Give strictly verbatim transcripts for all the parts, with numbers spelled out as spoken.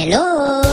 Hello.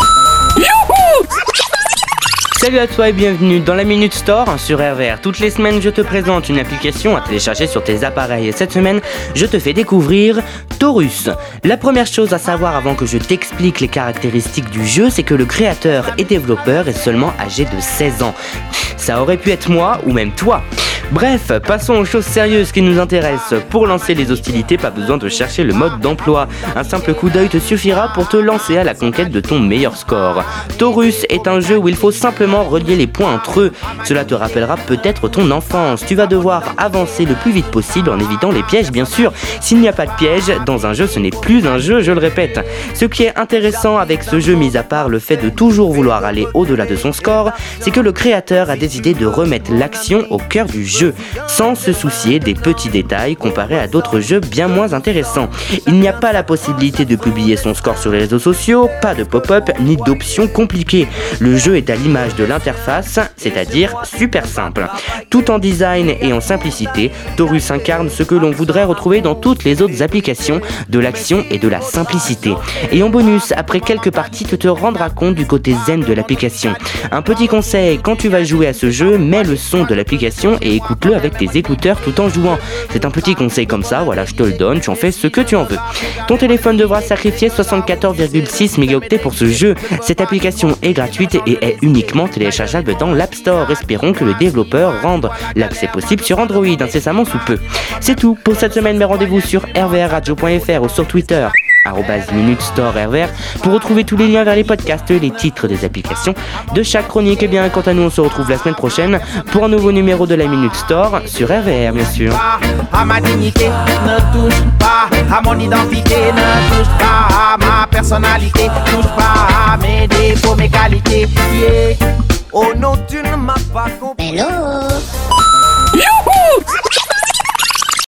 Salut à toi et bienvenue dans la Minute Store sur R V R. Toutes les semaines, je te présente une application à télécharger sur tes appareils. Et cette semaine, je te fais découvrir Taurus. La première chose à savoir avant que je t'explique les caractéristiques du jeu, c'est que le créateur et développeur est seulement âgé de seize ans. Ça aurait pu être moi ou même toi. Bref, passons aux choses sérieuses qui nous intéressent. Pour lancer les hostilités, pas besoin de chercher le mode d'emploi. Un simple coup d'œil te suffira pour te lancer à la conquête de ton meilleur score. Taurus est un jeu où il faut simplement relier les points entre eux. Cela te rappellera peut-être ton enfance. Tu vas devoir avancer le plus vite possible en évitant les pièges, bien sûr. S'il n'y a pas de piège, dans un jeu, ce n'est plus un jeu, je le répète. Ce qui est intéressant avec ce jeu, mis à part le fait de toujours vouloir aller au-delà de son score, c'est que le créateur a décidé de remettre l'action au cœur du jeu. Sans se soucier des petits détails comparés à d'autres jeux bien moins intéressants. Il n'y a pas la possibilité de publier son score sur les réseaux sociaux, pas de pop-up ni d'options compliquées. Le jeu est à l'image de l'interface, c'est-à-dire super simple. Tout en design et en simplicité, Taurus incarne ce que l'on voudrait retrouver dans toutes les autres applications, de l'action et de la simplicité. Et en bonus, après quelques parties, tu te rendras compte du côté zen de l'application. Un petit conseil, quand tu vas jouer à ce jeu, mets le son de l'application et écoute Écoute-le avec tes écouteurs tout en jouant. C'est un petit conseil comme ça, voilà, je te le donne, tu en fais ce que tu en veux. Ton téléphone devra sacrifier soixante-quatorze virgule six mégaoctets pour ce jeu. Cette application est gratuite et est uniquement téléchargeable dans l'App Store. Espérons que le développeur rende l'accès possible sur Android incessamment sous peu. C'est tout pour cette semaine, mais rendez-vous sur r v r radio point f r ou sur Twitter. arobase Minute Store R V R pour retrouver tous les liens vers les podcasts et les titres des applications de chaque chronique. Et bien, quant à nous, on se retrouve la semaine prochaine pour un nouveau numéro de la Minute Store sur R V R, bien sûr. À ma dignité, ne touche pas à mon identité, ne touche pas à ma personnalité, ne touche pas à mes défauts, mes qualités. Yeah. Oh non, tu ne m'as pas compris. Hello.